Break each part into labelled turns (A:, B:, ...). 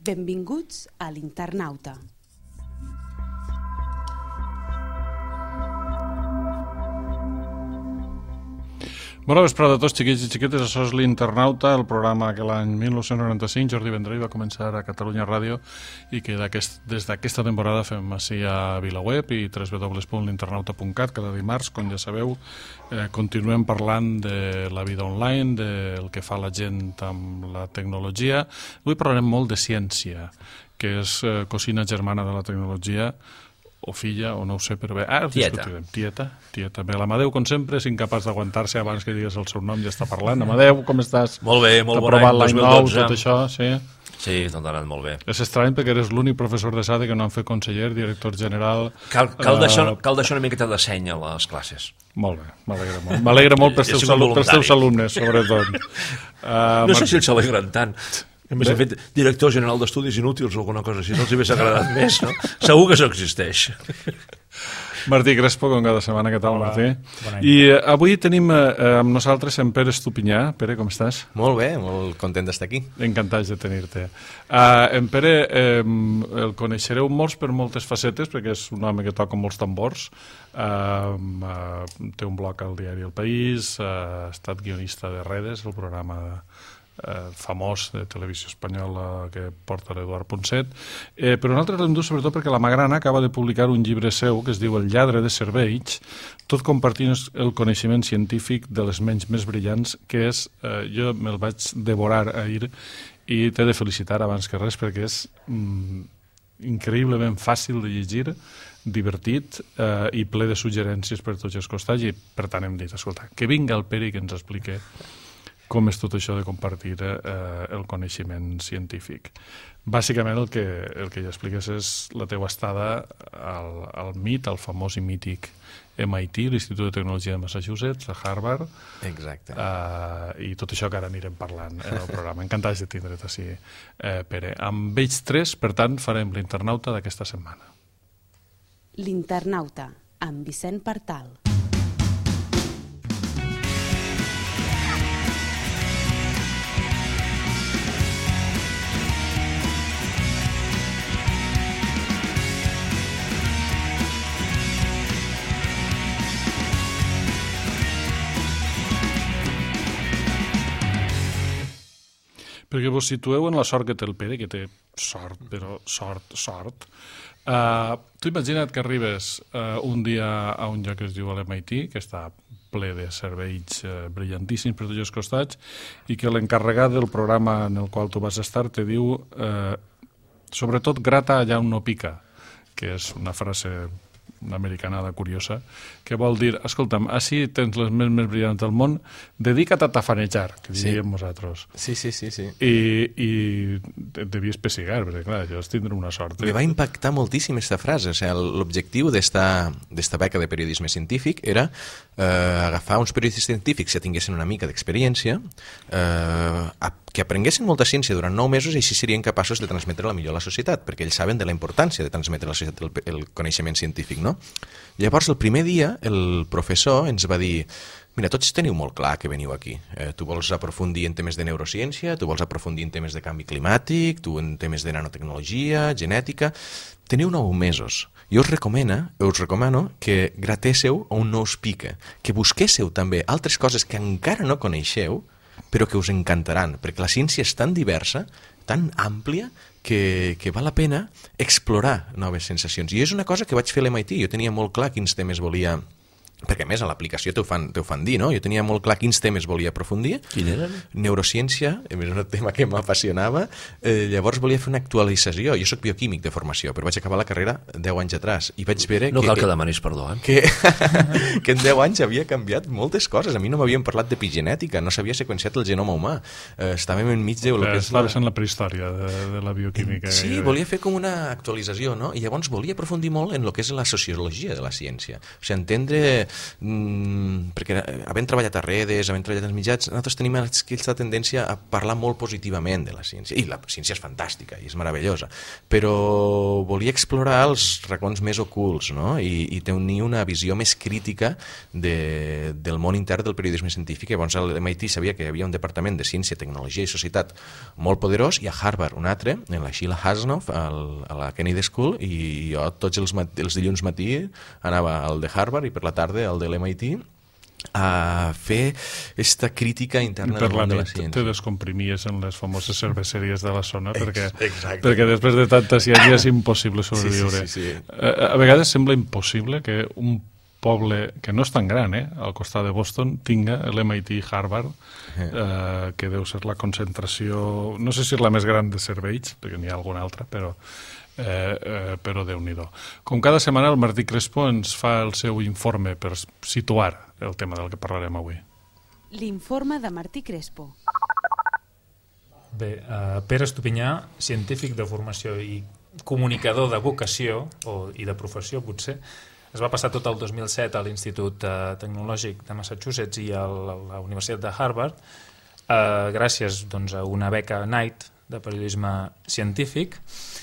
A: Benvinguts a l'Internauta.
B: Bona vesprada a tots, xiquits i xiquetes. Això és l'Internauta, el programa que l'any 1995 Jordi Vendrell va començar a Catalunya Ràdio i que des d'aquesta temporada fem així a VilaWeb i www.l'internauta.cat cada dimarts, com ja sabeu. Continuem parlant de la vida online, del que fa la gent amb la tecnologia. Avui parlarem molt de ciència, que és cosina germana de la tecnologia, o filla, o no ho sé, però bé. Tieta. Bé, l'Amadeu, com sempre, és incapaç d'aguantar-se abans que digues el seu nom, ja està parlant. Amadeu, com estàs?
C: Molt bé, molt bon
B: any,
C: 2012.
B: Tot això, sí?
C: Sí, tot ha anat molt bé.
B: És estrany perquè eres l'únic professor de SADE que no han fet conseller, director general...
C: Cal deixar una miqueta de seny a les classes.
B: Molt bé, m'alegra molt. M'alegra molt pels teus alumnes, sobretot.
C: No sé si ells s'alegren tant. A més, he fet director general d'estudis inútils o alguna cosa així, no els hagués agradat més, no? Segur que això existeix.
B: Martí Crespo, com cada setmana, què tal, Martí? I avui tenim amb nosaltres en Pere Estupinyà. Pere, com estàs?
D: Molt bé, molt content d'estar aquí.
B: Encantats de tenir-te. En Pere el coneixereu molts per moltes facetes, perquè és un home que toca molts tambors. Té un blog al diari El País, ha estat guionista de Redes, el programa famós de televisió espanyola que porta l'Eduard Ponset, però nosaltres l'hem dut sobretot perquè la Magrana acaba de publicar un llibre seu que es diu El lladre de cervells, tot compartint el coneixement científic de les ments més brillants, que és, jo me'l vaig devorar ahir i t'he de felicitar abans que res perquè és increïblement fàcil de llegir, divertit i ple de suggerències per tots els costats, i per tant hem dit, escolta, que vinga el Pere i que ens expliqui com és tot això de compartir el coneixement científic. Bàsicament el que ja expliques és la teva estada al MIT, al famós i mític MIT, l'Institut de Tecnologia de Massachusetts, a Harvard.
D: Exacte.
B: I tot això que ara anirem parlant en el programa. Encantats de tindre't així, Pere. Amb ells tres, per tant, farem l'Internauta d'aquesta setmana.
A: L'Internauta, amb Vicent Partal.
B: Perquè vos situeu en la sort que té el Pere, que té sort, però sort. Tu imagina't que arribes un dia a un lloc que es diu l'MIT, que està ple de cervells brillantíssims per tots els costats, i que l'encarregat del programa en el qual tu vas estar te diu sobretot grata allà on no pica, que és una frase una americanada curiosa, que vol dir, escolta'm, així tens les més brillants del món, dedica't a tafanejar, que diríem nosaltres.
D: Sí.
B: I et devies pessigar, perquè clar, això és tindre una sort.
D: Me va impactar moltíssim aquesta frase. O sigui, l'objectiu d'esta beca de periodisme científic era agafar uns periodistes científics que tinguessin una mica d'experiència, que aprenguessin molta ciència durant 9 mesos i així serien capaços de transmetre-la millor a la societat, perquè ells saben de la importància de transmetre a la societat el coneixement científic, no? Llavors, el primer dia, el professor ens va dir: mira, tots teniu molt clar que veniu aquí. Tu vols aprofundir en temes de neurociència, tu vols aprofundir en temes de canvi climàtic, tu en temes de nanotecnologia, genètica. Teniu 9 mesos. Jo us recomano que gratéssiu on no us pica, que busquéssiu també altres coses que encara no coneixeu, però que us encantaran, perquè la ciència és tan diversa, tan àmplia, que val la pena explorar noves sensacions. I és una cosa que vaig fer a l'MIT. Jo tenia molt clar quins temes volia... Perquè, a més, a l'aplicació t'ho fan dir, no? Jo tenia molt clar quins temes volia aprofundir.
C: Quin eren?
D: Neurociència, és un tema que m'apassionava. Llavors volia fer una actualització. Jo soc bioquímic de formació, però vaig acabar la carrera 10 anys atrás. I vaig veure
C: no cal que demanis perdó,
D: que en 10 anys havia canviat moltes coses. A mi no m'havien parlat d'epigenètica, no s'havia seqüenciat el genoma humà. Estàvem enmig de...
B: Estaves en la prehistòria de la bioquímica.
D: Sí, volia fer com una actualització, no? I llavors volia aprofundir molt en el que és la sociologia de la ciència. O sigui, entendre perquè havent treballat a redes, havent treballat als mitjans, nosaltres tenim aquesta tendència a parlar molt positivament de la ciència, i la ciència és fantàstica i és meravellosa, però volia explorar els racons més ocults, no? I tenir una visió més crítica del món intern del periodisme científic. Llavors a l'MIT sabia que hi havia un departament de ciència, tecnologia i societat molt poderós, i a Harvard un altre, en la Sheila Hasanoff, a la Kennedy School, i jo tots els dilluns matí anava al de Harvard i per la tarda al de l'MIT a fer aquesta crítica interna del món de la ciència.
B: Te descomprimies en les famoses cerveseries de la zona perquè després de tanta ciència és impossible sobreviure.
D: Sí.
B: A vegades sembla impossible que un poble que no és tan gran, al costat de Boston, tinga l'MIT i Harvard, que deu ser la concentració, no sé si és la més gran de cervells, perquè n'hi ha alguna altra, però Déu-n'hi-do. Com cada setmana, el Martí Crespo ens fa el seu informe per situar el tema del que parlarem avui.
A: L'informe de Martí Crespo.
E: Bé, Pere Estupinyà, científic de formació i comunicador de vocació, i de professió potser, es va passar tot el 2007 a l'Institut Tecnològic de Massachusetts i a la Universitat de Harvard, gràcies a una beca Knight de periodisme científic.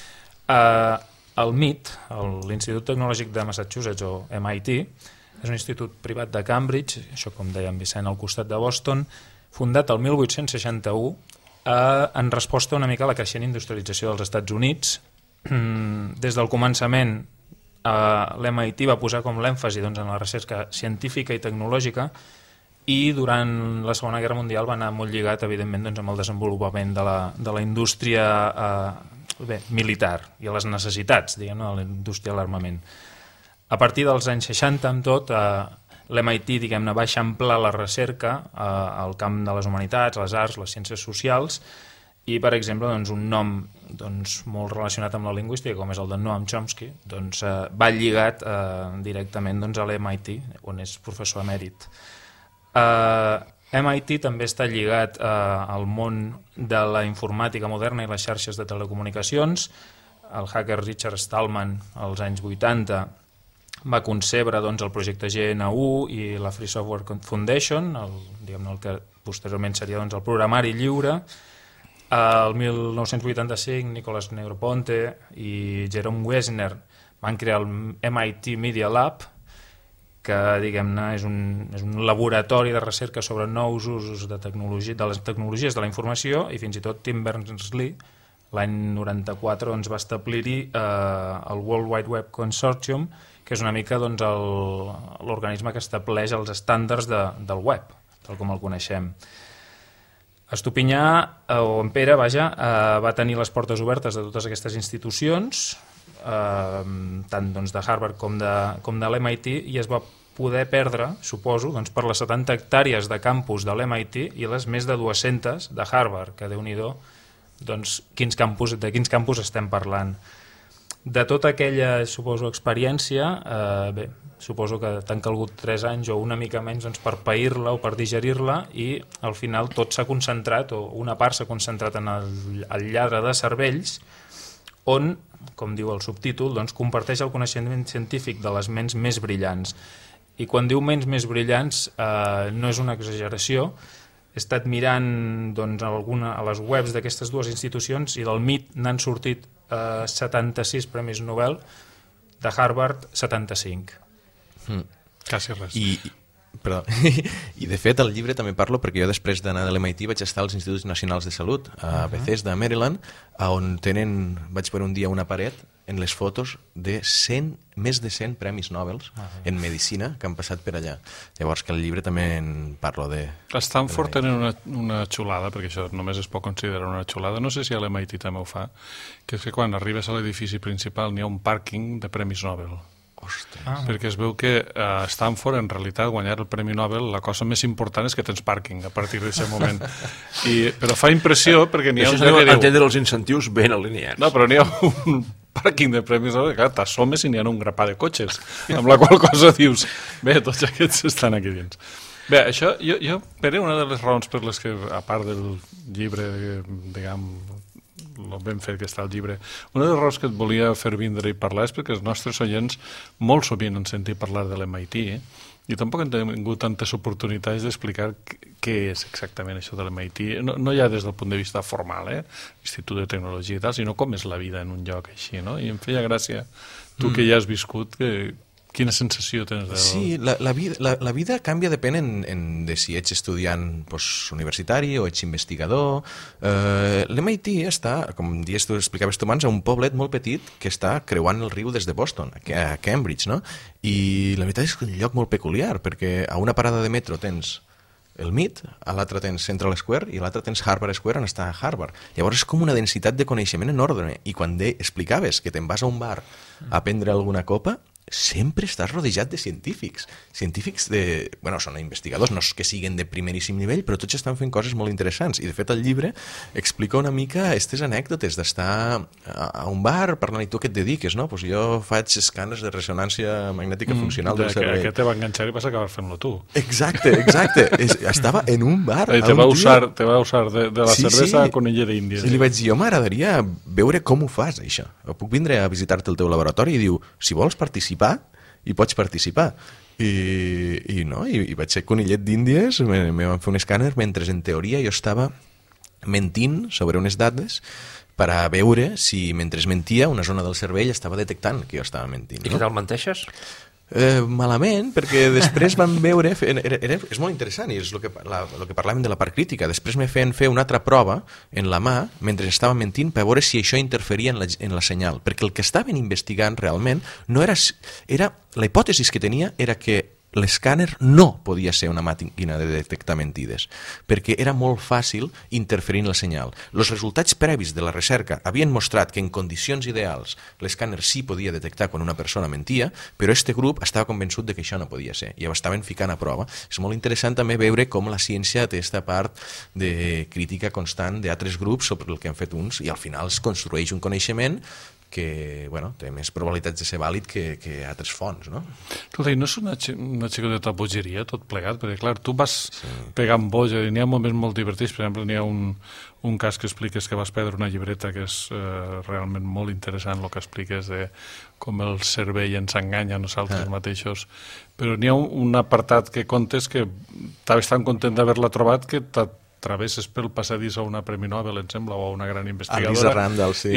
E: El MIT, l'Institut Tecnològic de Massachusetts, o MIT, és un institut privat de Cambridge, això com deia en Vicent, al costat de Boston, fundat el 1861 en resposta una mica a la creixent industrialització dels Estats Units. Des del començament, l'MIT va posar com l'èmfasi en la recerca científica i tecnològica, i durant la Segona Guerra Mundial va anar molt lligat, evidentment, amb el desenvolupament de la indústria militar i a les necessitats, de la indústria de l'armament. A partir dels anys 60, amb tot, l'MIT, va eixamplar la recerca al camp de les humanitats, les arts, les ciències socials, i, per exemple, un nom molt relacionat amb la lingüística, com és el de Noam Chomsky, va lligat directament a l'MIT, on és professor emèrit. MIT també està lligat al món de la informàtica moderna i les xarxes de telecomunicacions. El hacker Richard Stallman, als anys 80, va concebre el projecte GNU i la Free Software Foundation, el que posteriorment seria el programari lliure. El 1985, Nicholas Negroponte i Jerome Wessner van crear el MIT Media Lab, que és un laboratori de recerca sobre nous usos de les tecnologies de la informació, i fins i tot Tim Berners-Lee, l'any 94, va establir-hi el World Wide Web Consortium, que és una mica l'organisme que estableix els estàndards del web, tal com el coneixem. Estupinyà, o en Pere, va tenir les portes obertes de totes aquestes institucions, tant de Harvard com de l'MIT, i es va poder perdre, suposo, per les 70 hectàrees de campus de l'MIT i les més de 200 de Harvard, que Déu-n'hi-do, de quins campus estem parlant. De tota aquella, suposo, experiència, suposo que t'han calgut 3 anys o una mica menys per pair-la o per digerir-la, i al final tot s'ha concentrat, o una part s'ha concentrat en el lladre de cervells, on, com diu el subtítol, comparteix el coneixement científic de les ments més brillants. I quan diu ments més brillants no és una exageració. He estat mirant a les webs d'aquestes dues institucions, i del MIT n'han sortit 76 premis Nobel, de Harvard 75.
B: Quasi res.
D: I de fet al llibre també parlo perquè jo després d'anar de l'MIT vaig estar als Instituts Nacionals de Salut a Bethesda, a Maryland, on vaig veure un dia una paret en les fotos de més de 100 premis Nobel en medicina que han passat per allà. Llavors que al llibre també en parlo de...
B: A Stanford tenen una xulada, perquè això només es pot considerar una xulada, no sé si a l'MIT també ho fa, que és que quan arribes a l'edifici principal n'hi ha un pàrquing de premis Nobel. Perquè es veu que a Stanford en realitat guanyar el Premi Nobel la cosa més important és que tens pàrquing a partir d'aquest moment, però fa impressió perquè n'hi ha un...
C: Això és entendre els incentius ben alineats.
B: No, però n'hi ha un pàrquing de premis Nobel, clar, t'assomes i n'hi ha un grapà de cotxes, amb la qual cosa dius, bé, tots aquests estan aquí dins. Bé, això, jo, Pere, una de les raons per les que, a part del llibre, diguem, el ben fet que està el llibre, una de les raons que et volia fer vindre i parlar és perquè els nostres oients molt sovint han sentit parlar de l'MIT, i tampoc hem tingut tantes oportunitats d'explicar què és exactament això de l'MIT. No ja des del punt de vista formal, Institut de Tecnologia i tal, sinó com és la vida en un lloc així, no? I em feia gràcia, tu que ja has viscut, quina sensació tens del...
D: Sí, la vida canvia depèn de si ets estudiant universitari o ets investigador. L'MIT està, com tu explicaves tu abans, a un poblet molt petit que està creuant el riu des de Boston, a Cambridge, no? I la veritat és que és un lloc molt peculiar, perquè a una parada de metro tens el MIT, a l'altre tens Central Square i a l'altre tens Harvard Square, on està Harvard. Llavors és com una densitat de coneixement enorme, i quan explicaves que te'n vas a un bar a prendre alguna copa, sempre estàs rodejat de científics són investigadors, no és que siguin de primeríssim nivell, però tots estan fent coses molt interessants, i de fet el llibre explica una mica aquestes anècdotes d'estar a un bar parlant, i tu què et dediques, no? Pues jo faig escàners de ressonància magnètica funcional del cervell.
B: Aquest te va enganxar i vas acabar fent-lo tu.
D: Exacte. Estava en un bar
B: te va usar de la cervesa a conillera índia.
D: I li vaig dir, m'agradaria veure com ho fas, això. Puc vindre a visitar-te al teu laboratori? I diu, si vols participar, i pots participar. I vaig ser conillet d'Índies, me van fer un escàner mentre en teoria jo estava mentint sobre unes dades per a veure si mentre mentia una zona del cervell estava detectant que jo estava mentint.
C: I què tal menteixes?
D: Malament, perquè després vam veure... És molt interessant, i és el que parlàvem de la part crítica. Després me feien fer una altra prova en la mà, mentre estava mentint, per veure si això interferia en la senyal. Perquè el que estaven investigant realment no era... La hipòtesi que tenia era que l'escàner no podia ser una màquina de detectar mentides, perquè era molt fàcil interferir en la senyal. Els resultats previs de la recerca havien mostrat que en condicions ideals l'escàner sí podia detectar quan una persona mentia, però este grup estava convençut de que això no podia ser, i ho estaven ficant a prova. És molt interessant també veure com la ciència té aquesta part de crítica constant d'altres grups sobre el que han fet uns, i al final es construeix un coneixement que té més probabilitats de ser vàlid que altres fonts, no?
B: Escolta, i no és una xicoteta bogeria tot plegat? Perquè, clar, tu vas pegant boja, i n'hi ha moments molt divertits. Per exemple, n'hi ha un cas que expliques que vas perdre una llibreta que és realment molt interessant, el que expliques de com el cervell ens enganya a nosaltres mateixos. Però n'hi ha un apartat que contes que estaves tan content d'haver-la trobat que travesses pel passadís a una Premi Nobel, em sembla, o a una gran investigadora.
D: Lisa Randall, sí.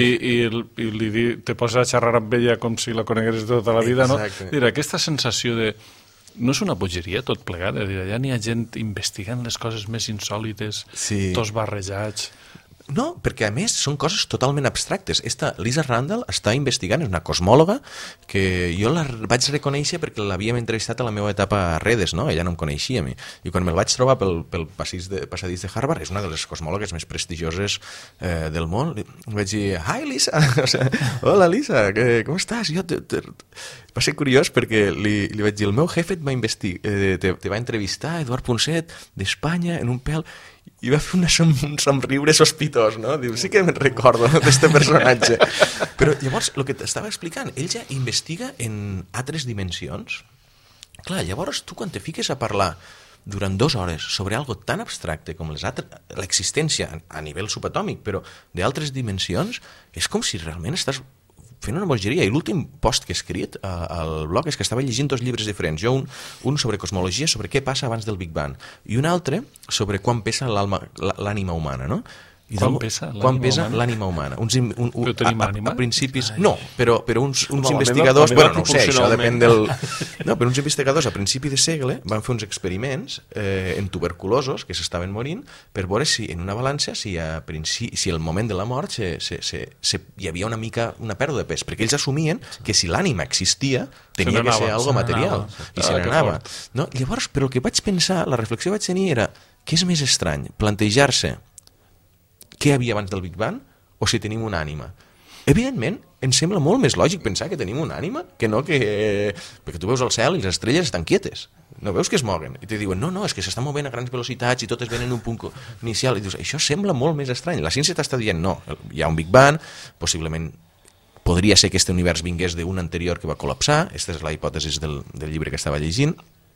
B: I te poses a xerrar amb ella com si la conegueres de tota la vida, no? Dir, aquesta sensació de... No és una bogeria tot plegat? Ja n'hi ha gent investigant les coses més insòlites, tots barrejats...
D: No, perquè a més són coses totalment abstractes. Lisa Randall està investigant, és una cosmòloga que jo la vaig reconèixer perquè l'havíem entrevistat a la meva etapa a redes, no? Ella no em coneixia a mi. I quan me'l vaig trobar pel passadís de Harvard, és una de les cosmòlogues més prestigioses del món, li vaig dir, hi Lisa, hola Lisa, com estàs? Va ser curiós perquè li vaig dir, el meu jefe te va entrevistar, Eduard Ponset, d'Espanya, en un pèl, i va fer un somriure sospitós, no? Diu, sí que me'n recordo d'aquest personatge. Però llavors, el que t'estava explicant, ell ja investiga en altres dimensions. Clar, llavors tu quan te fiques a parlar durant 2 hores sobre algo tan abstracte com l'existència a nivell subatòmic, però d'altres dimensions, és com si realment estàs fent una bogeria. I l'últim post que he escrit al blog és que estava llegint 2 llibres diferents. Jo un sobre cosmologia, sobre què passa abans del Big Bang, i un altre sobre quan pesa l'ànima humana, no? Quan pesa l'ànima humana?
B: Però tenim ànima?
D: A principis... No, però uns investigadors... Bueno, no ho sé, això depèn del... No, però uns investigadors a principi de segle van fer uns experiments en tuberculosos que s'estaven morint per veure si en una balança, si al moment de la mort hi havia una pèrdua de pes, perquè ells assumien que si l'ànima existia tenia que ser algo material, i se n'anava. Llavors, però el que vaig pensar, la reflexió que vaig tenir era, què és més estrany? Plantejar-se què hi havia abans del Big Bang o si tenim una ànima. Evidentment, em sembla molt més lògic pensar que tenim una ànima que no que... Perquè tu veus el cel i les estrelles estan quietes. No veus que es moguen? I te diuen, no, és que s'estan movent a grans velocitats i totes venen en un punt inicial. I dius, això sembla molt més estrany. La ciència t'està dient, no, hi ha un Big Bang, possiblement podria ser que aquest univers vingués d'un anterior que va col·lapsar, aquesta és la hipòtesi del llibre que estava llegint,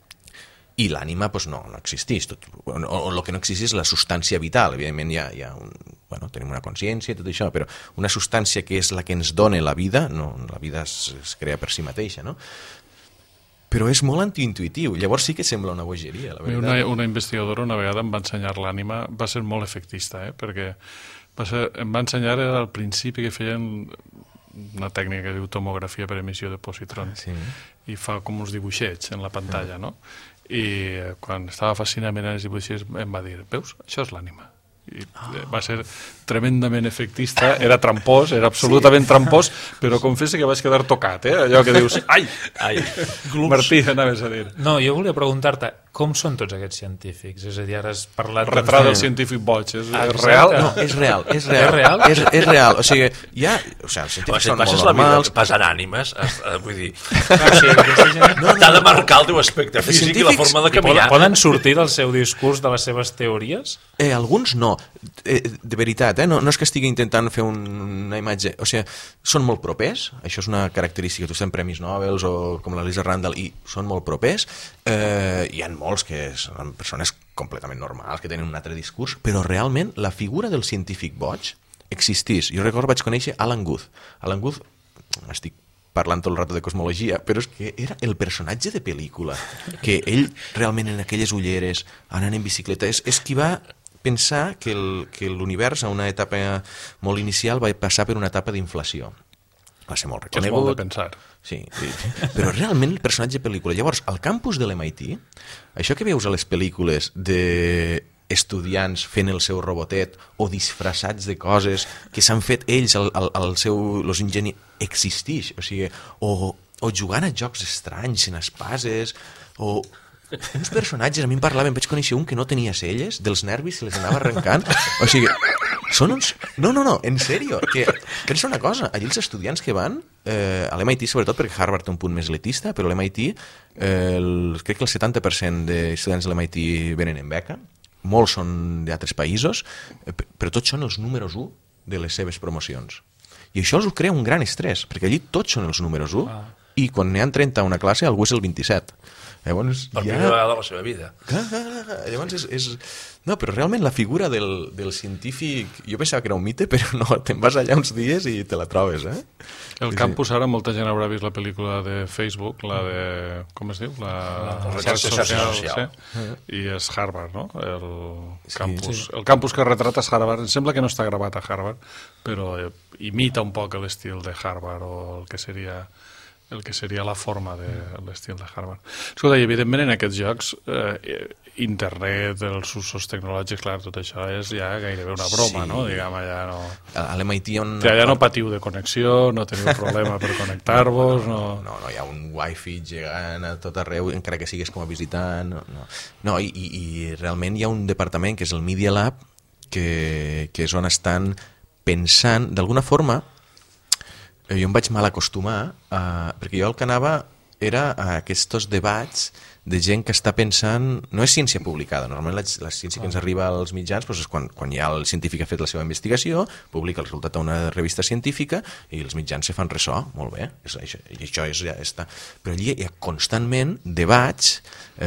D: i l'ànima no existeix. O el que no existeix és la substància vital. Evidentment hi ha tenim una consciència i tot això, però una substància que és la que ens dona la vida, no, la vida es crea per si mateixa, no? però és molt antiintuitiu. Llavors sí que sembla una bogeria, la veritat.
B: Una investigadora una vegada em va ensenyar l'ànima, va ser molt efectista, perquè em va ensenyar al principi que feien una tècnica que diu tomografia per emissió de positrons, i fa com uns dibuixets en la pantalla, no? I quan estava fascinament en els dibuixets em va dir, veus, això és l'ànima. I va ser tremendament efectista, era trampós, era absolutament trampós, però confessa que vaig quedar tocat, allò que dius, ai, Martí, anaves a dir.
E: No, jo volia preguntar-te, com són tots aquests científics? És a dir, ara has parlat...
B: Retrat del científic boig, és real?
D: No, és real.
E: És real?
D: És real, o sigui, els científics són molt normals.
C: Passant ànimes, vull dir... T'ha de marcar el teu aspecte físic i la forma de caminar.
E: Poden sortir del seu discurs, de les seves teories?
D: Alguns no, de veritat, no és que estigui intentant fer una imatge, o sigui, són molt propers, això és una característica, tu estem premis Nobel o com la Lisa Randall, i són molt propers, hi ha molts que són persones completament normals, que tenen un altre discurs, però realment la figura del científic boig existís. Jo recordo vaig conèixer Alan Guth. Alan Guth, estic parlant tot el rato de cosmologia, però és que era el personatge de pel·lícula, que ell realment en aquelles ulleres, anant en bicicleta, és qui va pensar que l'univers a una etapa molt inicial va passar per una etapa d'inflació. Va ser molt reconegut.
B: És molt de pensar.
D: Sí, però realment el personatge de pel·lícula. Llavors, al campus de l'MIT, això que veus a les pel·lícules d'estudiants fent el seu robotet o disfressats de coses que s'han fet ells, els enginyers, existeix. O sigui, o jugant a jocs estranys, en espases, o... uns personatges, a mi em parlaven, vaig conèixer un que no tenia celles, dels nervis se les anava arrencant, o sigui, són uns... No, en sèrio, que pensa una cosa, allí els estudiants que van, a l'MIT sobretot, perquè Harvard té un punt més elitista, però a l'MIT, crec que el 70% d'estudiants de l'MIT venen en beca, molts són d'altres països, però tots són els números 1 de les seves promocions. I això els crea un gran estrès, perquè allí tots són els números 1, i quan n'hi ha 30 a una classe, algú és el 27. Llavors,
C: per primera vegada de la seva vida.
D: Llavors no, però realment la figura del científic, jo pensava que era un mite, però no, te'n vas allà uns dies i te la trobes,
B: El campus ara, molta gent haurà vist la pel·lícula de Facebook, la de... com es diu? La xarxa social. I és Harvard, no? El campus que retrata és Harvard. Em sembla que no està gravat a Harvard, però imita un poc l'estil de Harvard o el que seria la forma de l'estil de Harvard. Escolta, i evidentment en aquests jocs internet, els usos tecnològics, clar, tot això és ja gairebé una broma, no? Diguem, allà no...
D: A l'MIT
B: allà no patiu de connexió, no teniu problema per connectar-vos, no...
D: No, hi ha un wifi gegant a tot arreu, encara que siguis com a visitant, no, i realment hi ha un departament que és el Media Lab, que és on estan pensant, d'alguna forma, jo em vaig mal acostumar, perquè jo el que anava era a aquests debats de gent que està pensant... No és ciència publicada, normalment la ciència que ens arriba als mitjans és quan ja el científic ha fet la seva investigació, publica el resultat a una revista científica i els mitjans se fan ressò, molt bé, i això ja està. Però allí hi ha constantment debats,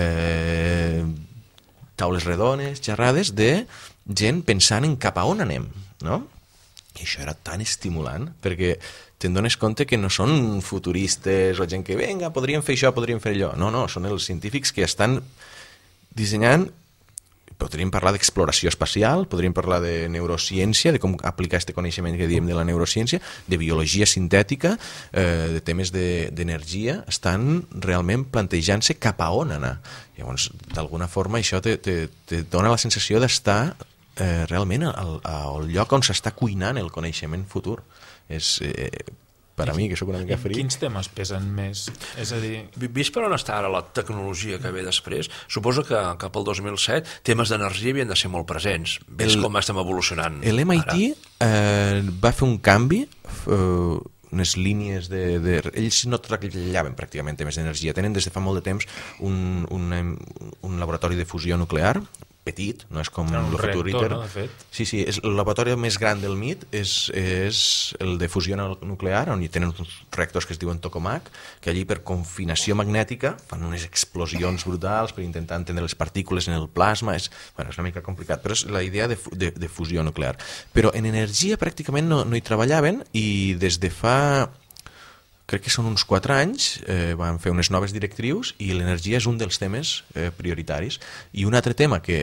D: taules redones, xerrades de gent pensant en cap a on anem, no? I això era tan estimulant, perquè te'n dones compte que no són futuristes o gent que, vinga, podríem fer això, podríem fer allò. No, són els científics que estan dissenyant, podríem parlar d'exploració espacial, podríem parlar de neurociència, de com aplicar aquest coneixement que diem de la neurociència, de biologia sintètica, de temes d'energia, estan realment plantejant-se cap a on anar. Llavors, d'alguna forma, això te dona la sensació d'estar realment al lloc on s'està cuinant el coneixement futur. És per a mi, que sóc una mica fri.
E: Quins temes pesen més? És a dir...
C: Vist per on està ara la tecnologia que ve després, suposo que cap al 2007 temes d'energia havien de ser molt presents. Ves com estem evolucionant.
D: L'MIT va fer un canvi, unes línies ells no treballaven pràcticament temes d'energia. Tenen des de fa molt de temps un laboratori de fusió nuclear, petit, no és com el futur ITER.
E: No, de fet.
D: Sí, el laboratori més gran del MIT és el de fusió nuclear, on hi tenen uns reactors que es diuen tokamak, que allí per confinació magnètica fan unes explosions brutals per intentar entendre les partícules en el plasma. És una mica complicat, però és la idea de fusió nuclear. Però en energia pràcticament no hi treballaven i des de fa crec que són uns 4 anys, van fer unes noves directrius i l'energia és un dels temes prioritaris. I un altre tema que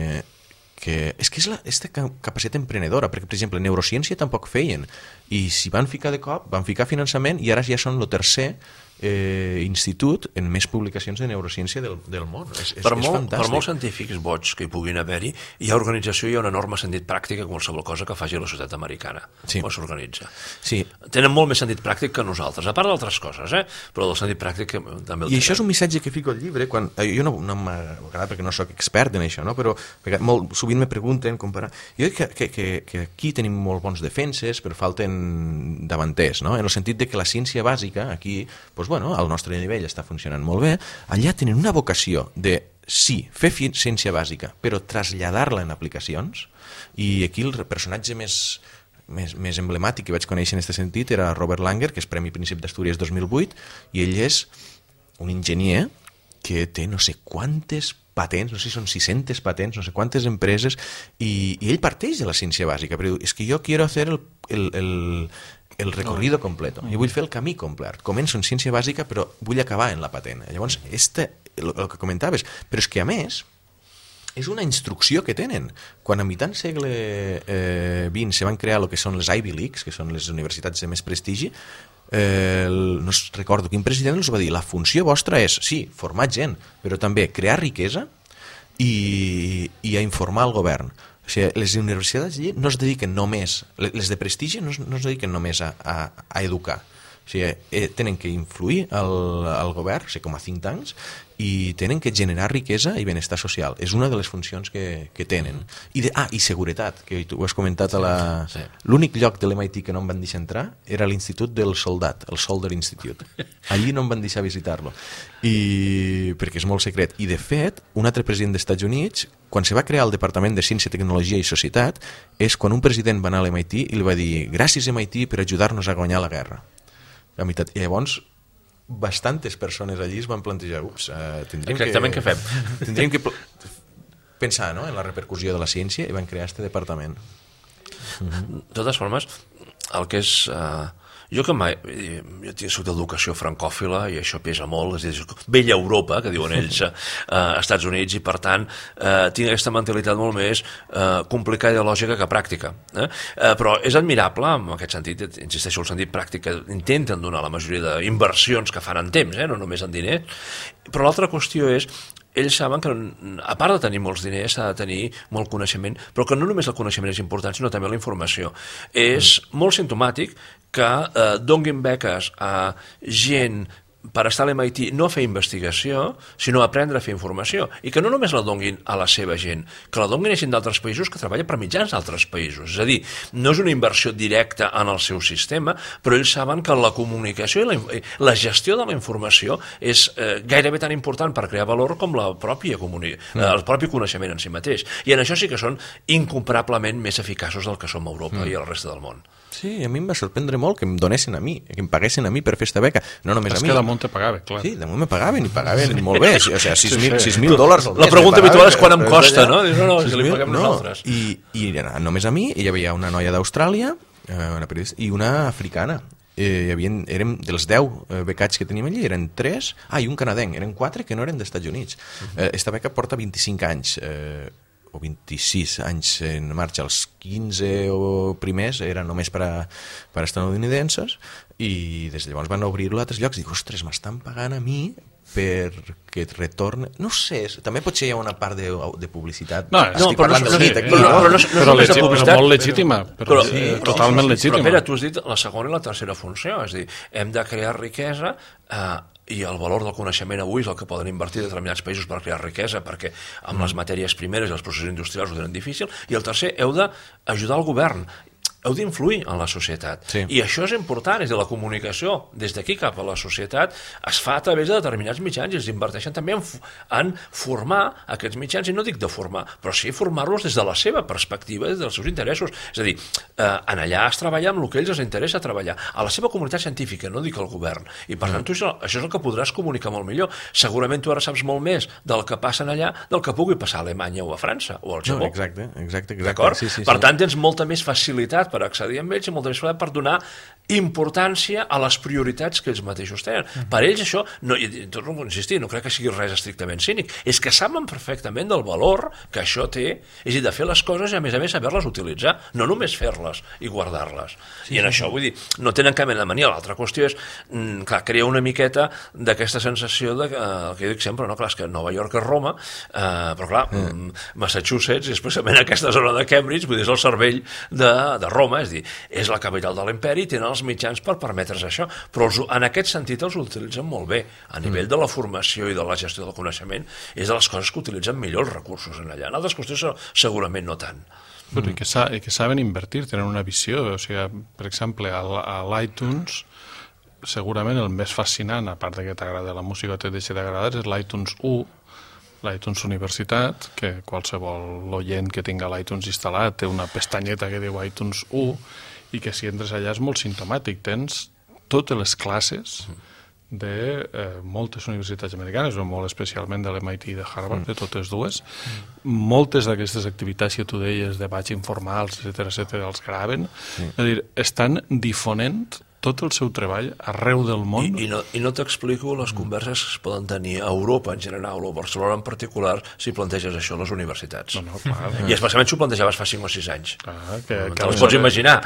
D: és que és aquesta capacitat emprenedora, perquè, per exemple, neurociència tampoc feien, i si van ficar de cop, van ficar finançament i ara ja són el tercer institut en més publicacions de neurociència del món. És fantàstic.
C: Per molts científics boig que hi puguin haver-hi, hi ha organització, hi ha un enorme sentit pràctic a qualsevol cosa que faci la societat americana.
D: Sí.
C: Com s'organitza.
D: Sí.
C: Tenen molt més sentit pràctic que nosaltres, a part d'altres coses, però del sentit pràctic també el tenen.
D: I això és un missatge que fico al llibre, quan jo no m'agrada perquè no sóc expert en això, no? Però sovint me pregunten comparar. Jo dic que aquí tenim molt bons defenses, però falten davanters, no? En el sentit de que la ciència bàsica, aquí, doncs, bueno, al nostre nivell està funcionant molt bé, allà tenen una vocació de, sí, fer ciència bàsica, però traslladar-la en aplicacions, i aquí el personatge més emblemàtic que vaig conèixer en aquest sentit era Robert Langer, que és Premi Príncep d'Astúries 2008, i ell és un enginyer que té no sé quantes patents, no sé si són 600 patents, no sé quantes empreses, i ell parteix de la ciència bàsica, però diu, és que jo quiero hacer el recorrido completo, jo vull fer el camí complet, començo en ciència bàsica però vull acabar en la patent. Llavors, el que comentaves, però és que a més és una instrucció que tenen. Quan a mitjan segle XX se van crear el que són les Ivy Leagues, que són les universitats de més prestigi, no recordo quin president els va dir, la funció vostra és, sí, formar gent, però també crear riquesa i a informar el govern. O sigui, les universitats no es dediquen només, les de prestigi no es dediquen només a educar. O sigui, tenen que influir al govern, o sigui, com a think tanks, i tenen que generar riquesa i benestar social. És una de les funcions que tenen. I seguretat, que tu ho has comentat a la... Sí. L'únic lloc de l'MIT que no em van deixar entrar era l'Institut del Soldat, el Soldier Institute. Allí no em van deixar visitar-lo, perquè és molt secret. I, de fet, un altre president dels Estats Units, quan se va crear el Departament de Ciència, Tecnologia i Societat, és quan un president va anar a l'MIT i li va dir gràcies MIT per ajudar-nos a guanyar la guerra. I llavors bastantes persones allí es van plantejar
C: exactament què fem?
D: Tindríem que pensar, no?, en la repercussió de la ciència, i van crear aquest departament.
C: De totes formes, el que és... Jo soc d'educació francòfila i això pesa molt, és a dir, vella Europa, que diuen ells, Estats Units, i per tant tinc aquesta mentalitat molt més complicada i ideològica que pràctica. Però és admirable, en aquest sentit, insisteixo, el sentit pràctic, que intenten donar la majoria d'inversions que fan en temps, no només en diners, però l'altra qüestió és ells saben que, a part de tenir molts diners, s'ha de tenir molt coneixement, però que no només el coneixement és important, sinó també la informació. És molt simptomàtic que donguin beques a gent per estar a l'MIT, no a fer investigació, sinó a aprendre a fer informació, i que no només la donguin a la seva gent, que la donguin a gent d'altres països que treballa per mitjans d'altres països. És a dir, no és una inversió directa en el seu sistema, però ells saben que la comunicació i la gestió de la informació és gairebé tan important per crear valor com el propi coneixement en si mateix. I en això sí que són incomparablement més eficaços del que som a Europa i a la resta del món.
D: Sí, a mi em va sorprendre molt que em donessin a mi, que em paguessin a mi per fer esta beca, no només a mi.
B: És que damunt te pagaven, clar.
D: Sí, damunt me pagaven, i pagaven molt bé, o sigui, $6.000 al mes.
C: La pregunta habitual és quan em costa, no? Dius, no, que li paguem nosaltres.
D: I només a mi, hi havia una noia d'Austràlia i una africana. Érem dels 10 becats que teníem allí, eren 3, i un canadenc, eren 4 que no eren dels Estats Units. Esta beca porta 25 anys, o 26 anys en marxa. Els 15 o primers eren només per a estadounidenses, i des de llavors van obrir-lo a altres llocs. Dic, ostres, m'estan pagant a mi perquè et retorni... No sé, també potser hi ha una part de publicitat. Estic parlant del dit aquí,
B: però molt legítima, totalment legítima.
C: Però Pere, tu has dit la segona i la tercera funció, és a dir, hem de crear riquesa, i el valor del coneixement avui és el que poden invertir determinats països per crear riquesa, perquè amb les matèries primeres i els processos industrials ho tenen difícil. I el tercer, heu d'ajudar el govern, heu d'influir en la societat.
D: Sí.
C: I això és important, és de la comunicació des d'aquí cap a la societat es fa a través de determinats mitjans, i es inverteixen també en formar aquests mitjans, i no dic de formar, però sí formar-los des de la seva perspectiva, des dels seus interessos. És a dir, en allà es treballa amb el que ells els interessa treballar, a la seva comunitat científica, no dic al govern, i per tant tu això és el que podràs comunicar molt millor. Segurament tu ara saps molt més del que passa allà del que pugui passar a Alemanya o a França o al Japó.
D: Exacte.
C: D'acord?
D: Sí.
C: Per tant, tens molta més facilitat per accedir amb ells i molta més facilitat per donar importància a les prioritats que ells mateixos tenen. Per ells això, no, i torno a insistir, no crec que sigui res estrictament cínic, és que saben perfectament del valor que això té, és a dir, de fer les coses i a més saber-les utilitzar, no només fer-les i guardar-les. I en això, vull dir, no tenen cap mena de mania. L'altra qüestió és, clar, crea una miqueta d'aquesta sensació de, el que jo dic sempre, no? Clar, és que Nova York és Roma, però clar, Massachusetts, i especialment aquesta zona de Cambridge, vull dir, és el cervell de Roma, és a dir, és la capital de l'imperi, tenen els mitjans per permetre's això, però en aquest sentit els utilitzen molt bé. A nivell de la formació i de la gestió del coneixement és de les coses que utilitzen millor els recursos en allà. En altres qüestions segurament no tant.
B: Però i que saben invertir, tenen una visió. O sigui, per exemple, a l'iTunes segurament el més fascinant, a part que t'agrada la música o te deixa d'agradar, és l'iTunes 1, l'iTunes Universitat, que qualsevol oient que tinga l'iTunes instal·lat té una pestanyeta que diu iTunes 1, i que si entres allà és molt simptomàtic. Tens totes les classes de moltes universitats americanes, o molt especialment de l'MIT i de Harvard, de totes dues. Moltes d'aquestes activitats que tu deies, debats informals, etc., els graven. És a dir, estan difonent tot el seu treball arreu del món.
C: I no t'explico les converses que es poden tenir a Europa en general o a Barcelona en particular si planteges això a les universitats.
B: No, clar.
C: I especialment si ho plantejaves fa 5 o 6 anys.
B: Que
C: els pots imaginar.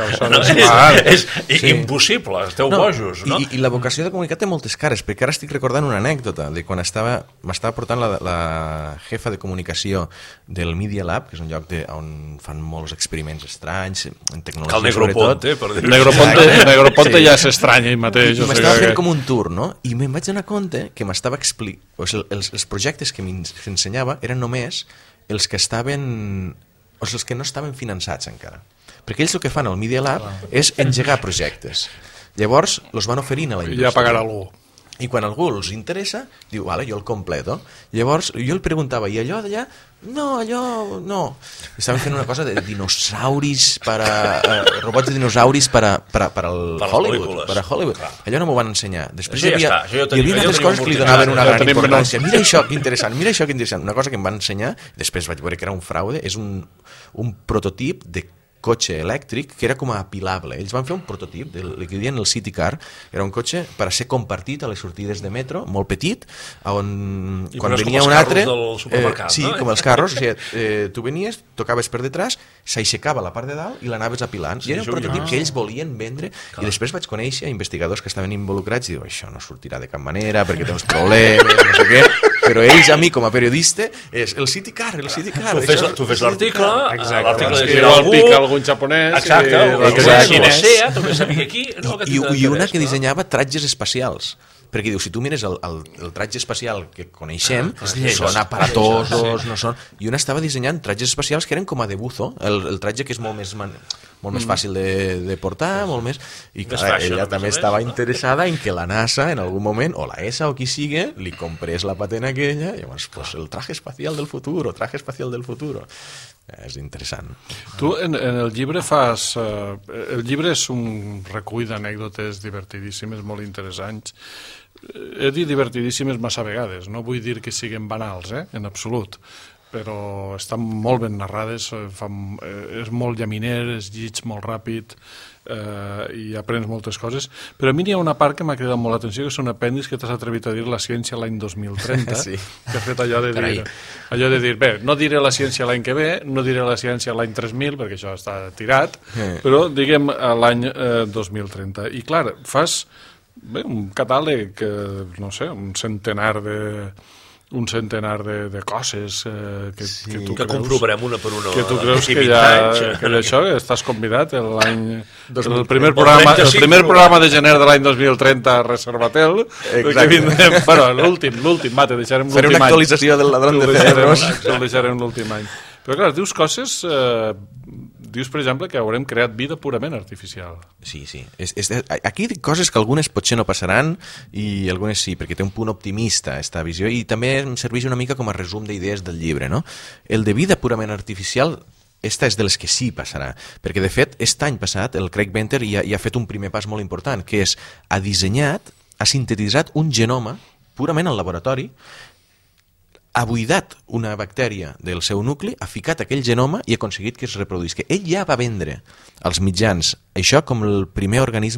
C: És impossible, esteu bojos. No?
D: I la vocació de comunicat té moltes cares, perquè ara estic recordant una anècdota de quan m'estava portant la jefa de comunicació del Media Lab, que és un lloc on fan molts experiments estranys en tecnologia,
C: Cal Negroponte, per dir-ho.
B: Negroponte ja s'estranya ell mateix.
D: I m'estava fent com un tour, no? I me'n vaig donar compte que m'estava explicant... Els projectes que m'ensenyava eren només els que estaven... o els que no estaven finançats encara. Perquè ells el que fan al Media Lab és engegar projectes. Llavors, els van oferint a la indústria.
B: I ja pagarà algú.
D: I quan algú els interessa, diu, vale, jo el completo. Llavors, jo el preguntava, i allò d'allà? No, allò no. Estaven fent una cosa de dinosauris robots de dinosauris per al Hollywood. Per a Hollywood. Allò no m'ho van ensenyar. Després hi havia altres coses que li donaven una gran importància. Mira això, que interessant, mira això, que interessant. Una cosa que em van ensenyar, després vaig veure que era un fraude, és un prototip de cotxe elèctric que era com a apilable. Ells van fer un prototip, el que diuen el City Car, era un cotxe per a ser compartit a les sortides de metro, molt petit, on quan venia un altre... Sí, com els carros, o sigui, tu venies, tocaves per detrás, s'aixecava la part de dalt i l'anaves apilant. I era un prototip que ells volien vendre, i després vaig conèixer investigadors que estaven involucrats i diu, això no sortirà de cap manera perquè té uns problemes, no sé què, però ells, a mi, com a periodista, és el City Car, el City Car.
C: Tu fes l'article, l'article
B: de algú, algun japonès...
C: Exacte, també sabia aquí...
D: I una que dissenyava tratges espacials, perquè diu, si tu mires el tratge espacial que coneixem, són aparatosos, no són... I una estava dissenyant tratges espacials que eren com a de buzo, el tratge que és molt més fàcil de portar, molt més... I clar, ella també estava interessada en que la NASA, en algun moment, o la ESA o qui sigui, li comprés la patent aquella, i llavors, pues, el traje espacial del futuro, és interessant.
B: Tu en el llibre fas... el llibre és un recull d'anècdotes divertidíssimes, molt interessants. He dit divertidíssimes massa vegades, no vull dir que siguin banals, en absolut, però estan molt ben narrades, és molt llaminer, és llig molt ràpid, i aprens moltes coses, però a mi n'hi ha una part que m'ha cridat molt l'atenció, que és un apèndix que t'has atrevit a dir la ciència l'any 2030,
D: sí.
B: Que has fet allò de dir, bé, no diré la ciència l'any que ve, no diré la ciència l'any 3000, perquè això està tirat, però diguem l'any 2030. I clar, fas un catàleg, no sé, un centenar de coses que tu creus...
C: Que comprovarem una per una.
B: Que tu creus que això, que estàs convidat l'any... El primer programa de gener de l'any 2030 a Reservatel. Bueno, l'últim, te deixarem l'últim any.
D: Faré una actualització del ladrón de cerebros.
B: El deixarem l'últim any. Però clar, dius coses... Dius, per exemple, que haurem creat vida purament artificial.
D: Sí. Aquí dic coses que algunes potser no passaran i algunes sí, perquè té un punt optimista esta visió, i també em serveix una mica com a resum d'idees del llibre, no? El de vida purament artificial, esta és de les que sí passarà, perquè de fet, aquest any passat el Craig Venter ja ha fet un primer pas molt important, que és, ha sintetitzat un genoma purament al laboratori, ha buidat una bactèria del seu nucli, ha ficat aquell genoma i ha aconseguit que es reproduís. Que ell ja va vendre als mitjans això com el primer organisme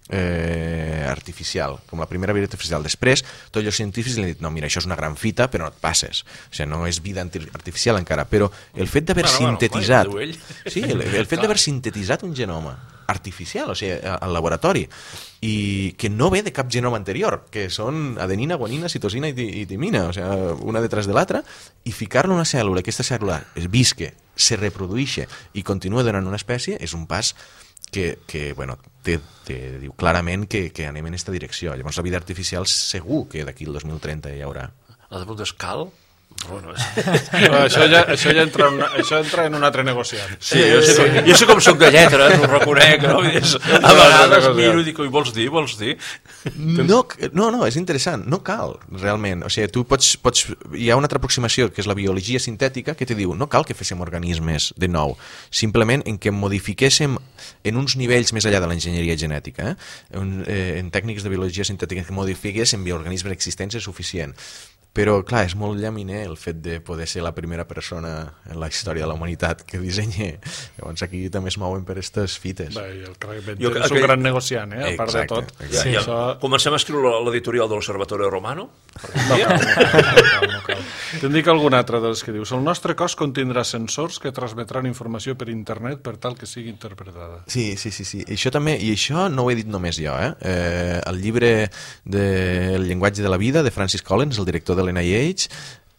D: artificial, com la primera vida artificial. Després, tots els científics li han dit, no, mira, això és una gran fita, però no et passes. O sigui, no és vida artificial encara, però el fet d'haver sintetitzat... Sí, el fet d'haver sintetitzat un genoma artificial, o sigui, al laboratori, i que no ve de cap genoma anterior, que són adenina, guanina, citosina i timina, o sigui, una detrás de l'altra, i ficar-lo en una cèl·lula, aquesta cèl·lula visque, se reproduïxa i continua donant una espècie, és un pas que bueno, te diu clarament que anem en aquesta direcció. Llavors la vida artificial segur que d'aquí al 2030 hi haurà.
C: La de pregunta és cal? Bueno,
B: això ja entra en un altre negociant.
C: Sí, jo sé com soc de lletra, ho reconec, no? A vegades miro i dic, vols dir?
D: No, és interessant, no cal realment, o sigui, tu pots, hi ha una altra aproximació que és la biologia sintètica que te diu, no cal que féssim organismes de nou, simplement en què modifiquéssim en uns nivells més enllà de l'enginyeria genètica, en tècniques de biologia sintètica que modifiquéssim organismes existents és suficient. Però, clar, és molt llaminer el fet de poder ser la primera persona en la història de la humanitat que dissenya. Llavors aquí també es mouen per aquestes fites.
B: Bé, el Craig Venter és un gran negociant, a part de tot.
C: Sí. Comencem a escriure l'editorial de l'Observatorio Romano?
B: No cal. Te'n dic algun altre dels que dius. El nostre cos contindrà sensors que transmetran informació per internet per tal que sigui interpretada.
D: Sí. Això també, i això no ho he dit només jo. El llibre del llenguatge de la vida de Francis Collins, el director de l'NIH,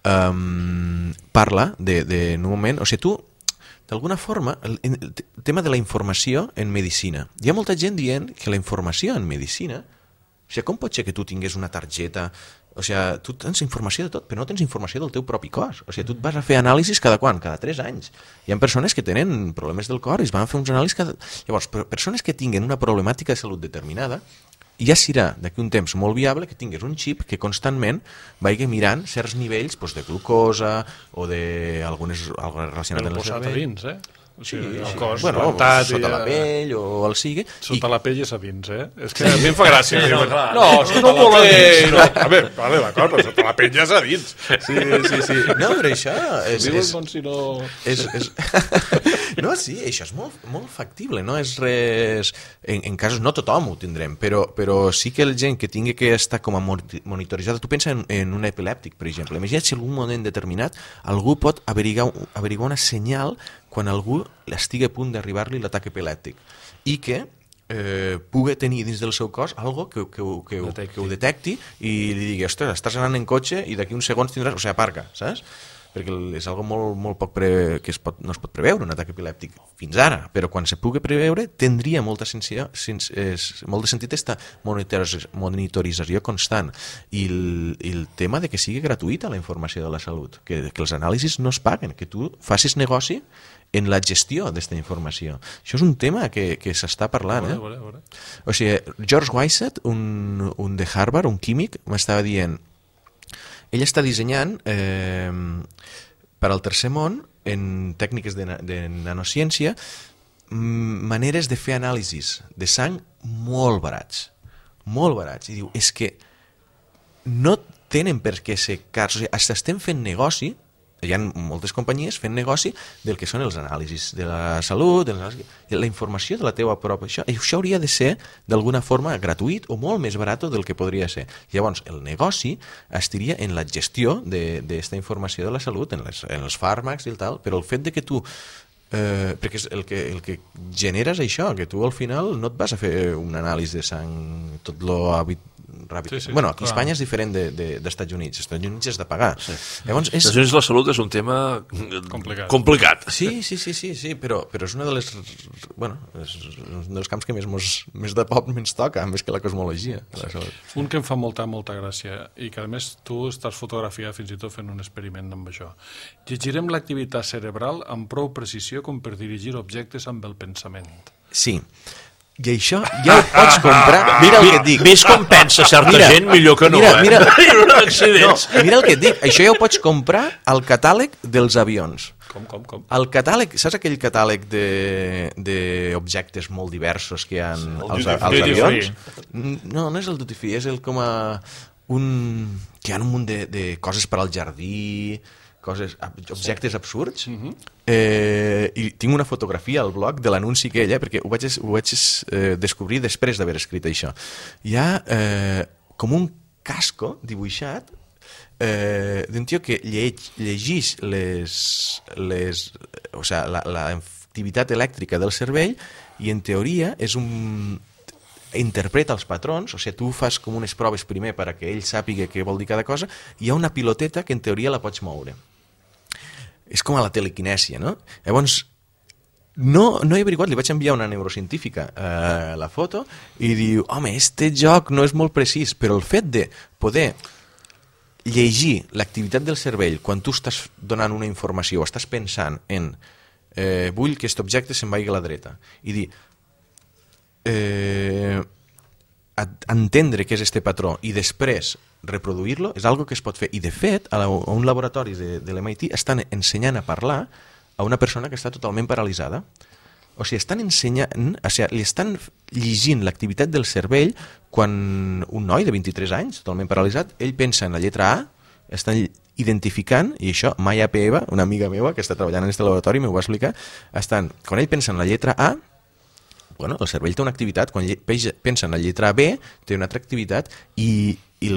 D: parla en un moment, o sigui, tu d'alguna forma, el tema de la informació en medicina, hi ha molta gent dient que la informació en medicina, o sigui, com pot ser que tu tingués una targeta, o sigui, tu tens informació de tot, però no tens informació del teu propi cos, o sigui, tu et vas a fer anàlisis cada 3 anys, hi ha persones que tenen problemes del cor i es van a fer uns anàlisis llavors, persones que tinguen una problemàtica de salut determinada, ja serà d'aquí un temps molt viable que tingués un xip que constantment vagi mirant certs nivells de glucosa o d'algunes relacionades amb el cervell.
B: Però posat a dins, O sigui, el cos
D: plantat sota la pell o el sigui.
B: Sota la pell és a dins, És que a mi em fa gràcia. No, sota la pell... A veure, vale, d'acord, però sota la pell és a dins.
D: Sí. No, però això...
B: Diuen com si no...
D: No, sí, això és molt factible, no és res... En casos, no tothom ho tindrem, però sí que la gent que tingui que estar com a monitoritzada, tu pensa en un epilèptic, per exemple. Imagina't si en algun moment determinat algú pot averiguar una senyal quan algú estigui a punt d'arribar-li l'atac epilèptic i que pugui tenir dins del seu cos algo que ho detecti i li digui, ostres, estàs anant en cotxe i d'aquí uns segons tindràs... O sigui, aparca, saps? Perquè és algo molt poc que no es pot preveure, un atac epilèptic fins ara, però quan se pugui preveure tindria molt de sentit aquesta monitorització constant i el tema de que sigui gratuïta la informació de la salut, que els anàlisis no es paguen, que tu facis negoci en la gestió d'aquesta informació. Això és un tema que s'està parlant. O sigui, George Weissett, un de Harvard, un químic, m'estava dient, ell està dissenyant per al tercer món, en tècniques de nanociència, maneres de fer anàlisis de sang molt barats. I diu, és que no tenen per què ser cars. O sigui, estem fent negoci, hi ha moltes companyies fent negoci del que són els anàlisis de la salut, la informació de la teva pròpia... Això hauria de ser d'alguna forma gratuït o molt més barat del que podria ser. Llavors, el negoci estiria en la gestió d'aquesta informació de la salut, en els fàrmacs i tal, però el fet de que tu... perquè el que generes això, que tu al final no et vas a fer un anàlisi de sang tot lo ràpid. Bueno, aquí a Espanya és diferent dels Estats Units. Els Estats Units és de pagar. Llavors,
C: Estats Units la salut és un tema complicat.
D: Sí, però és una de les... Bueno, és un dels camps que més de pop ens toca, més que la cosmologia.
B: Un que em fa molta gràcia i que a més tu estàs fotografiat fins i tot fent un experiment amb això. Llegirem l'activitat cerebral amb prou precisió com per dirigir objectes amb el pensament.
D: Sí. I això ja ho pots comprar. Mira el que et dic.
C: Ves com pensa certa gent, millor que no.
D: Mira el que et dic. Això ja ho pots comprar al catàleg dels avions.
B: Com?
D: El catàleg, saps aquell catàleg d'objectes molt diversos que hi ha als avions? No és el duty free, és el com a que hi ha un munt de coses per al jardí, objectes absurds, i tinc una fotografia al blog de l'anunci que ella, perquè ho vaig descobrir després d'haver escrit això. Hi ha com un casco dibuixat d'un tio que llegeix l'activitat elèctrica del cervell i en teoria interpreta els patrons, o sigui, tu fas com unes proves primer perquè ell sàpiga què vol dir cada cosa, i hi ha una piloteta que en teoria la pots moure. És com a la telequinèsia, no? Llavors, no he averiguat, li vaig enviar una neurocientífica la foto i diu, home, este joc no és molt precís, però el fet de poder llegir l'activitat del cervell quan tu estàs donant una informació o estàs pensant en vull que aquest objecte se'n vagi a la dreta i dir entendre què és este patró i després reproduir-lo és algo que es pot fer. I de fet, a un laboratori de l'MIT estan ensenyant a parlar a una persona que està totalment paralitzada. O sigui, estan ensenyant, o sigui, li estan llegint l'activitat del cervell quan un noi de 23 anys, totalment paralitzat, ell pensa en la lletra A, estan identificant, i això, Maya Peeva, una amiga meva que està treballant en aquest laboratori, m'ho va explicar, quan ell pensa en la lletra A, bueno, el cervell té una activitat, quan pensa en la lletra B, té una altra activitat, i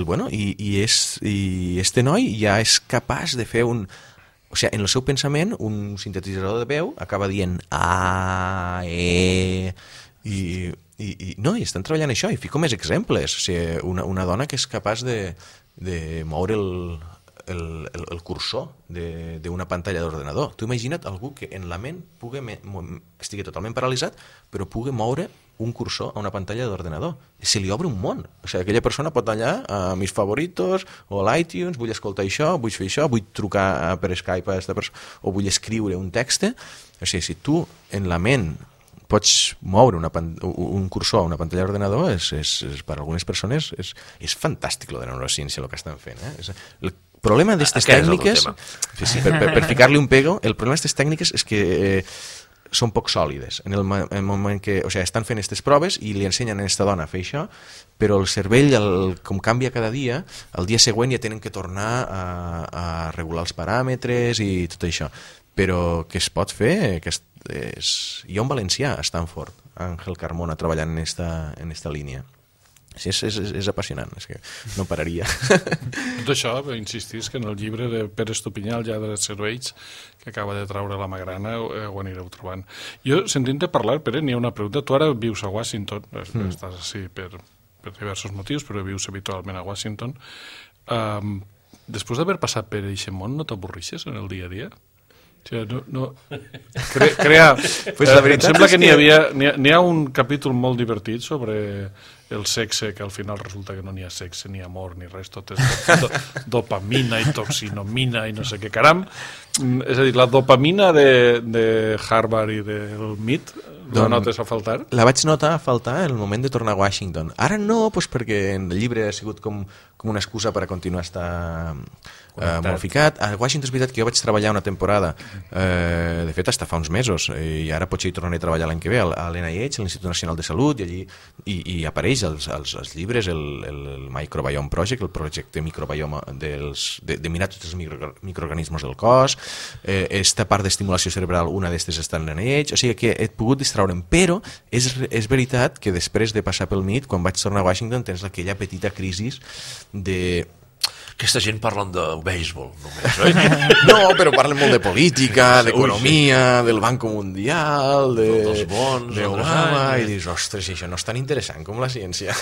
D: este noi ja és capaç de fer un... O sigui, en el seu pensament, un sintetitzador de veu acaba dient A, E... I estan treballant això, i fico més exemples. O sigui, una dona que és capaç de moure el cursor d'una pantalla d'ordenador. Tu imagina't algú que en la ment estigui totalment paralitzat, però pugui moure un cursor a una pantalla d'ordenador. Se li obre un món. O sigui, aquella persona pot anar a mis favoritos o a l'iTunes, vull escoltar això, vull fer això, vull trucar per Skype a aquesta persona, o vull escriure un text. O sigui, si tu en la ment pots moure un cursor a una pantalla d'ordenador, per a algunes persones és fantàstic lo de la neurociència, el que estan fent. El problema d'aquestes tècniques, per ficar-li un pego, el problema d'aquestes tècniques és que són poc sòlides. En el moment que, o sigui, estan fent aquestes proves i li ensenyen a aquesta dona a fer això, però el cervell, com canvia cada dia, el dia següent ja tenen que tornar a regular els paràmetres i tot això. Però que es pot fer, hi ha un valencià a Stanford, Ángel Carmona, treballant en esta línia. És apassionant, és que no pararia.
B: Tot això, insistís que en el llibre de Pere Estupinyà, El lladre de cervells, que acaba de traure la Magrana, ho anireu trobant. Jo, sentint-te parlar, Pere, n'hi ha una pregunta. Tu ara vius a Washington, estàs així per diversos motius, però vius habitualment a Washington. Després d'haver passat per aquest món, no t'avorrixes en el dia a dia? O sigui, no... Crear...
D: Pues la veritat
B: sembla que n'hi ha un capítol molt divertit sobre el sexe, que al final resulta que no n'hi ha sexe, ni amor, ni res, tot és dopamina i toxinomina i no sé què caram. És a dir, la dopamina de Harvard i del MIT, la notes a faltar?
D: La vaig notar a faltar en el moment de tornar a Washington. Ara no, perquè en el llibre ha sigut com una excusa per a continuar a estar molt ficat. A Washington és veritat que jo vaig treballar una temporada, de fet, hasta fa uns mesos, i ara potser hi tornaré a treballar l'any que ve, a l'NIH, l'Institut Nacional de Salut, i allí hi apareix els llibres, el Microbiome Project, el projecte microbioma de mirar tots els microorganismes del cos, esta part d'estimulació cerebral, una d'estes està en l'NIH, o sigui que he pogut distraure'm, però és veritat que després de passar pel MIT, quan vaig tornar a Washington, tens aquella petita crisi de...
C: Aquesta gent parlen de béisbol, només, oi?
D: No, però parlen molt de política, d'economia, del Banco Mundial,
C: dels bons,
D: d'Obama, i dius, ostres, això no és tan interessant com la ciència.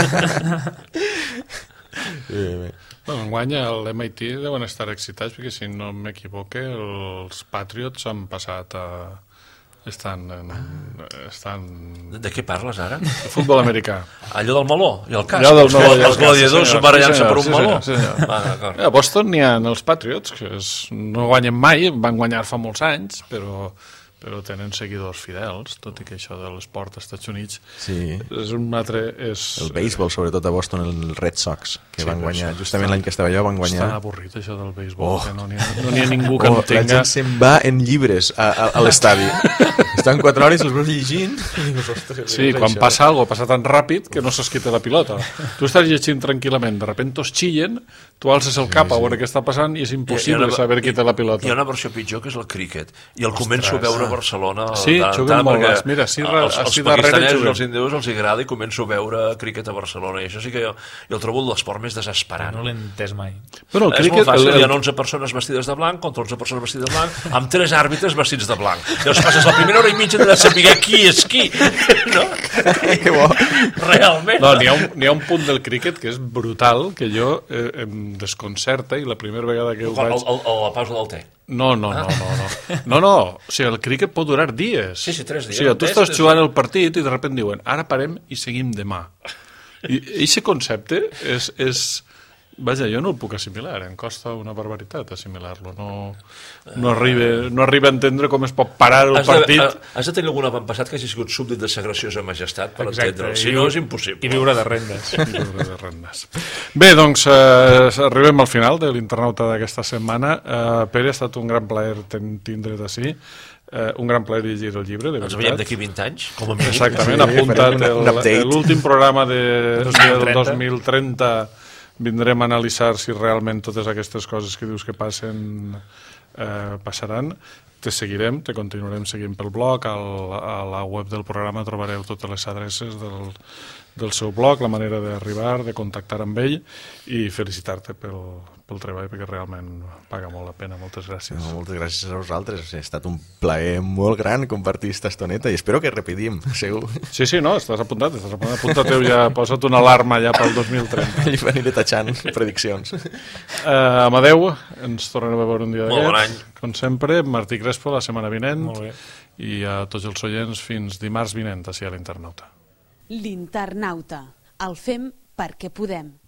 B: Enguany a l'MIT deuen estar excitats perquè, si no m'equivoque, els Patriots han passat a... Estan...
C: De què parles ara?
B: De futbol americà.
C: Allò del meló i el cas.
B: Els
C: gladiadors barallant-se per un meló.
B: A Boston n'hi ha els Patriots, que no guanyen mai, van guanyar fa molts anys, però però tenen seguidors fidels, tot i que això de l'esport als Estats Units
D: Sí.
B: és un altre...
D: El béisbol, sobretot a Boston, el Red Sox, que
B: Sí,
D: van
B: però
D: guanyar,
B: això
D: justament l'any que estava jo, van guanyar...
B: Està avorrit, això del béisbol,
D: Oh.
B: que no n'hi ha ningú que
D: La
B: entenga...
D: gent se'n va en llibres a l'estadi. Estan 4 hores, els veus llegint... I dius, ostres,
B: Sí, quan passa alguna cosa passa tan ràpid que no saps qui té la pilota. Tu estàs llegint tranquil·lament, de repente tots xillen, tu alces el cap a veure què està passant i és impossible saber qui té la pilota.
C: Hi ha una versió pitjor que és el críquet, i el començo a veure a Barcelona.
B: Sí, juguen molt
C: perquè
B: més. Mira, així
C: els
B: darrere
C: pakistanesos i
B: juguen.
C: els hindús els agrada i començo a veure críquet a Barcelona, i això sí que jo el trobo l'esport més desesperant.
E: No l'he entès mai.
B: Bueno, el
C: És
B: críquet,
C: molt fàcil, hi ha 11 persones vestides de blanc contra 11 persones vestides de blanc, amb 3 àrbitres vestits de blanc. Llavors passes la primera hora i mitja de saber qui és qui. No?
D: Que bo.
C: Realment.
B: No, n'hi ha un punt del críquet que és brutal, que jo em desconcerta, i la primera vegada que ho vaig...
C: La pausa del té.
B: No. O sigui, el críquet pot durar dies.
C: Sí, 3 dies.
B: O sigui, tu estàs jugant el partit i de sobte diuen ara parem i seguim demà. I aquest concepte és... Vaja, jo no el puc assimilar, em costa una barbaritat assimilar-lo. No arriba a entendre com es pot parar el partit.
C: Has de tenir algun avantpassat que hagi sigut súbdit de Sagració a Majestat per
E: Exacte,
C: entendre'l. Si no, és impossible.
E: I viure de rendes.
B: Lliure de rendes. Bé, doncs arribem al final de l'internauta d'aquesta setmana. Pere, ha estat un gran plaer tindre't ací. Un gran plaer llegir el llibre, de veritat.
C: Ens veiem d'aquí 20 anys, com a mínim.
B: Exactament,
D: Sí,
B: apuntat
D: farem un update.
B: l'últim programa del
E: 2030.
B: 2030. Vindrem a analitzar si realment totes aquestes coses que dius que passen passaran. Te seguirem, te continuarem seguint pel blog, a la web del programa trobareu totes les adreces del seu blog, la manera d'arribar, de contactar amb ell, i felicitar-te pel treball, perquè realment paga molt la pena. Moltes gràcies.
D: No, moltes gràcies a vosaltres. Ha estat un plaer molt gran compartir esta estoneta i espero que repetim, segur.
B: Sí, no, estàs apuntat. Apunta-teu ja, posa't una alarma ja pel 2030.
D: I aniré tachant prediccions.
B: Amadeu, ens tornarem a veure un dia
C: Molt bon
B: d'aquests.
C: any.
B: Com sempre, Martí Crespo la setmana vinent.
E: Molt bé.
B: I a tots els oients fins dimarts vinent, així a l'Internauta.
A: L'Internauta. El fem perquè podem.